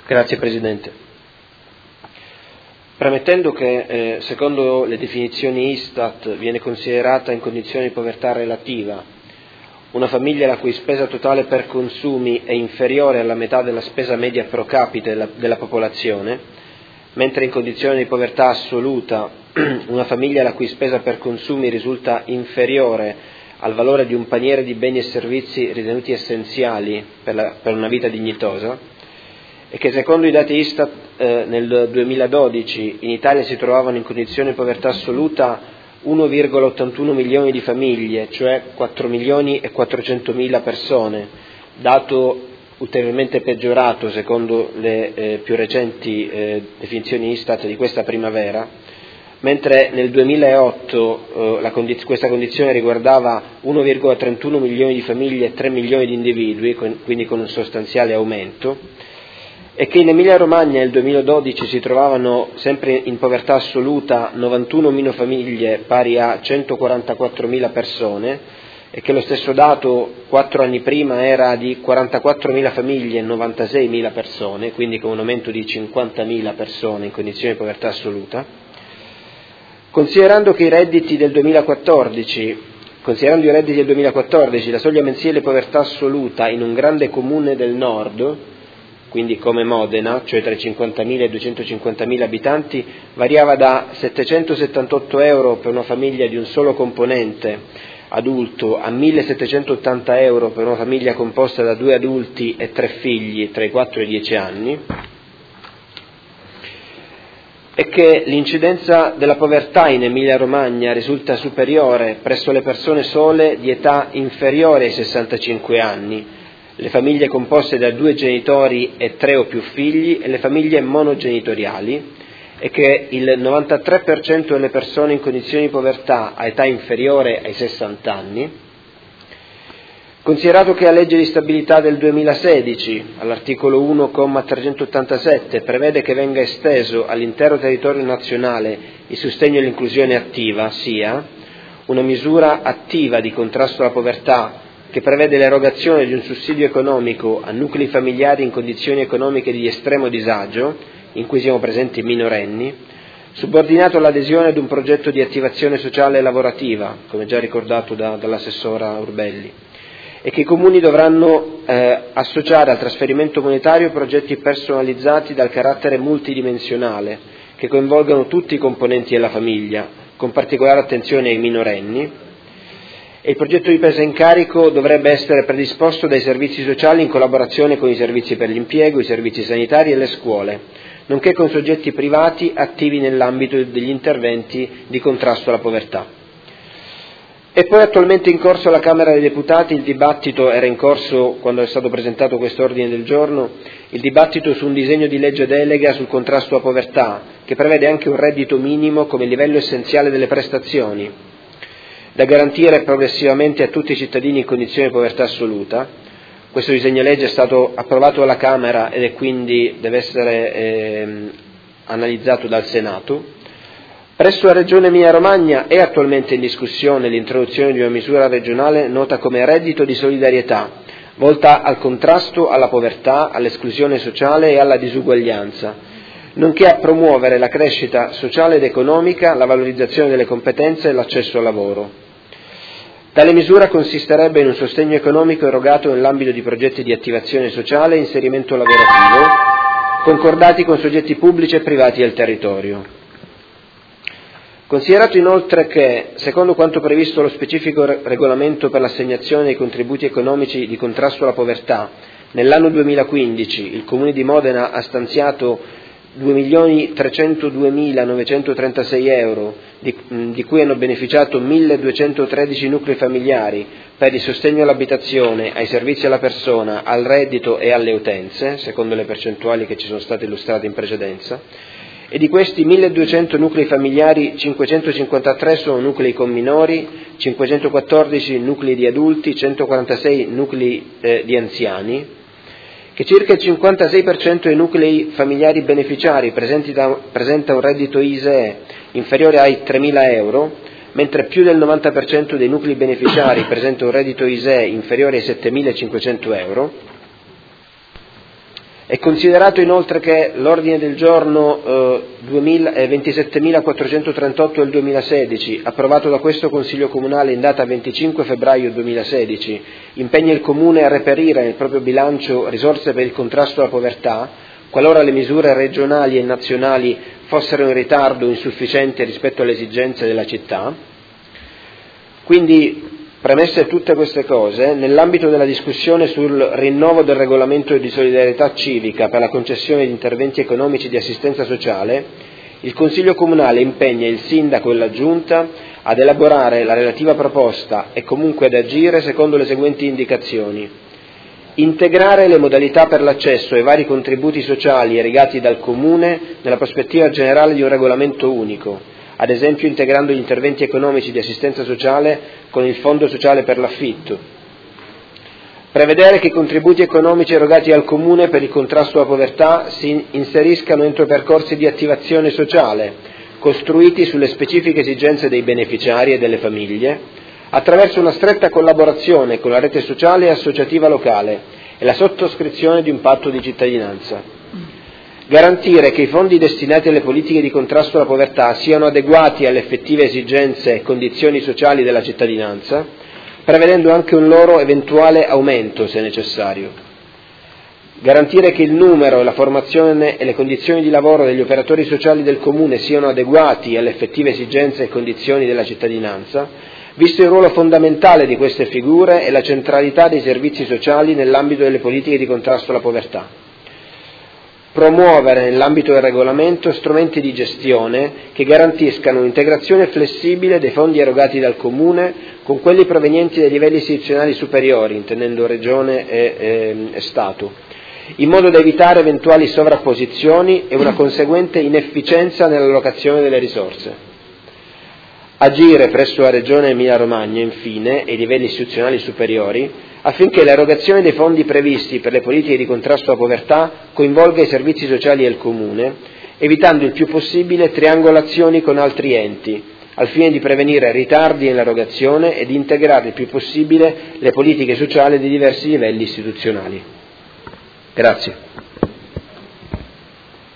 Grazie Presidente. Premettendo che secondo le definizioni Istat viene considerata in condizione di povertà relativa una famiglia la cui spesa totale per consumi è inferiore alla metà della spesa media pro capite della popolazione, mentre in condizione di povertà assoluta una famiglia la cui spesa per consumi risulta inferiore al valore di un paniere di beni e servizi ritenuti essenziali per una vita dignitosa, e che secondo i dati Istat nel 2012 in Italia si trovavano in condizione di povertà assoluta 1,81 milioni di famiglie, cioè 4 milioni e 400.000 persone, dato ulteriormente peggiorato secondo le più recenti definizioni Istat di questa primavera, mentre nel 2008 questa condizione riguardava 1,31 milioni di famiglie e 3 milioni di individui, quindi con un sostanziale aumento, e che in Emilia-Romagna nel 2012 si trovavano sempre in povertà assoluta 91 meno famiglie pari a 144.000 persone, e che lo stesso dato 4 anni prima era di 44.000 famiglie e 96.000 persone, quindi con un aumento di 50.000 persone in condizioni di povertà assoluta. Considerando i redditi del 2014, la soglia mensile di povertà assoluta in un grande comune del nord, quindi come Modena, cioè tra i 50.000 e i 250.000 abitanti, variava da 778 euro per una famiglia di un solo componente adulto a 1.780 euro per una famiglia composta da 2 adulti e 3 figli tra i 4 e i 10 anni, e che l'incidenza della povertà in Emilia-Romagna risulta superiore presso le persone sole di età inferiore ai 65 anni, le famiglie composte da 2 genitori e 3 o più figli e le famiglie monogenitoriali, e che il 93% delle persone in condizioni di povertà a età inferiore ai 60 anni. Considerato che la legge di stabilità del 2016, all'articolo 1, comma 387, prevede che venga esteso all'intero territorio nazionale il sostegno all'inclusione attiva, SIA, una misura attiva di contrasto alla povertà che prevede l'erogazione di un sussidio economico a nuclei familiari in condizioni economiche di estremo disagio, in cui siano presenti minorenni, subordinato all'adesione ad un progetto di attivazione sociale e lavorativa, come già ricordato dall'assessora Urbelli, e che i comuni dovranno associare al trasferimento monetario progetti personalizzati dal carattere multidimensionale, che coinvolgano tutti i componenti della famiglia, con particolare attenzione ai minorenni, e il progetto di presa in carico dovrebbe essere predisposto dai servizi sociali in collaborazione con i servizi per l'impiego, i servizi sanitari e le scuole, nonché con soggetti privati attivi nell'ambito degli interventi di contrasto alla povertà. E poi attualmente in corso alla Camera dei Deputati il dibattito, era in corso quando è stato presentato quest'ordine del giorno, il dibattito su un disegno di legge delega sul contrasto alla povertà, che prevede anche un reddito minimo come livello essenziale delle prestazioni, da garantire progressivamente a tutti i cittadini in condizioni di povertà assoluta. Questo disegno di legge è stato approvato dalla Camera ed è quindi deve essere analizzato dal Senato. Presso la Regione Emilia-Romagna è attualmente in discussione l'introduzione di una misura regionale nota come reddito di solidarietà, volta al contrasto alla povertà, all'esclusione sociale e alla disuguaglianza, nonché a promuovere la crescita sociale ed economica, la valorizzazione delle competenze e l'accesso al lavoro. Tale misura consisterebbe in un sostegno economico erogato nell'ambito di progetti di attivazione sociale e inserimento lavorativo, concordati con soggetti pubblici e privati del territorio. Considerato inoltre che, secondo quanto previsto lo specifico regolamento per l'assegnazione dei contributi economici di contrasto alla povertà, nell'anno 2015 il Comune di Modena ha stanziato 2.302.936 euro, di cui hanno beneficiato 1.213 nuclei familiari per il sostegno all'abitazione, ai servizi alla persona, al reddito e alle utenze, secondo le percentuali che ci sono state illustrate in precedenza, e di questi 1.200 nuclei familiari 553 sono nuclei con minori, 514 nuclei di adulti, 146 nuclei di anziani, che circa il 56% dei nuclei familiari beneficiari presenta un reddito ISEE inferiore ai 3.000 euro, mentre più del 90% dei nuclei beneficiari presenta un reddito ISEE inferiore ai 7.500 euro, È considerato inoltre che l'ordine del giorno 27.438 del 2016, approvato da questo Consiglio Comunale in data 25 febbraio 2016, impegna il Comune a reperire nel proprio bilancio risorse per il contrasto alla povertà, qualora le misure regionali e nazionali fossero in ritardo o insufficienti rispetto alle esigenze della città. Quindi, premesse tutte queste cose, nell'ambito della discussione sul rinnovo del regolamento di solidarietà civica per la concessione di interventi economici di assistenza sociale, il Consiglio Comunale impegna il Sindaco e la Giunta ad elaborare la relativa proposta e comunque ad agire secondo le seguenti indicazioni: integrare le modalità per l'accesso ai vari contributi sociali erogati dal Comune nella prospettiva generale di un regolamento unico, ad esempio integrando gli interventi economici di assistenza sociale con il Fondo sociale per l'affitto. Prevedere che i contributi economici erogati al Comune per il contrasto alla povertà si inseriscano entro percorsi di attivazione sociale, costruiti sulle specifiche esigenze dei beneficiari e delle famiglie, attraverso una stretta collaborazione con la rete sociale e associativa locale e la sottoscrizione di un patto di cittadinanza. Garantire che i fondi destinati alle politiche di contrasto alla povertà siano adeguati alle effettive esigenze e condizioni sociali della cittadinanza, prevedendo anche un loro eventuale aumento se necessario. Garantire che il numero, la formazione e le condizioni di lavoro degli operatori sociali del Comune siano adeguati alle effettive esigenze e condizioni della cittadinanza, visto il ruolo fondamentale di queste figure e la centralità dei servizi sociali nell'ambito delle politiche di contrasto alla povertà. Promuovere nell'ambito del regolamento strumenti di gestione che garantiscano un'integrazione flessibile dei fondi erogati dal Comune con quelli provenienti dai livelli istituzionali superiori, intendendo Regione e Stato, in modo da evitare eventuali sovrapposizioni e una conseguente inefficienza nell'allocazione delle risorse. Agire presso la Regione Emilia-Romagna, infine, e i livelli istituzionali superiori, affinché l'erogazione dei fondi previsti per le politiche di contrasto alla povertà coinvolga i servizi sociali del Comune, evitando il più possibile triangolazioni con altri enti, al fine di prevenire ritardi nell'erogazione e di integrare il più possibile le politiche sociali dei diversi livelli istituzionali. Grazie.